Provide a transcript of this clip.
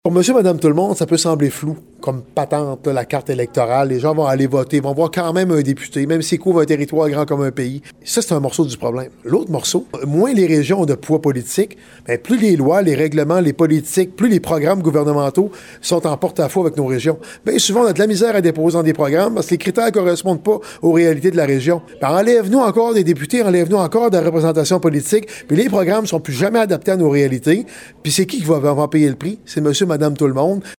Pour monsieur, madame, tout le monde, ça peut sembler flou, comme patente, là, la carte électorale. Les gens vont aller voter, vont voir quand même un député, même s'il couvre un territoire grand comme un pays. Ça, c'est un morceau du problème. L'autre morceau, moins les régions ont de poids politique, bien, plus les lois, les règlements, les politiques, plus les programmes gouvernementaux sont en porte-à-faux avec nos régions. Bien souvent, on a de la misère à déposer dans des programmes parce que les critères ne correspondent pas aux réalités de la région. Ben, enlève-nous encore des députés, enlève-nous encore de la représentation politique, puis les programmes ne sont plus jamais adaptés à nos réalités. Puis c'est qui va payer le prix? C'est monsieur, madame, tout le monde.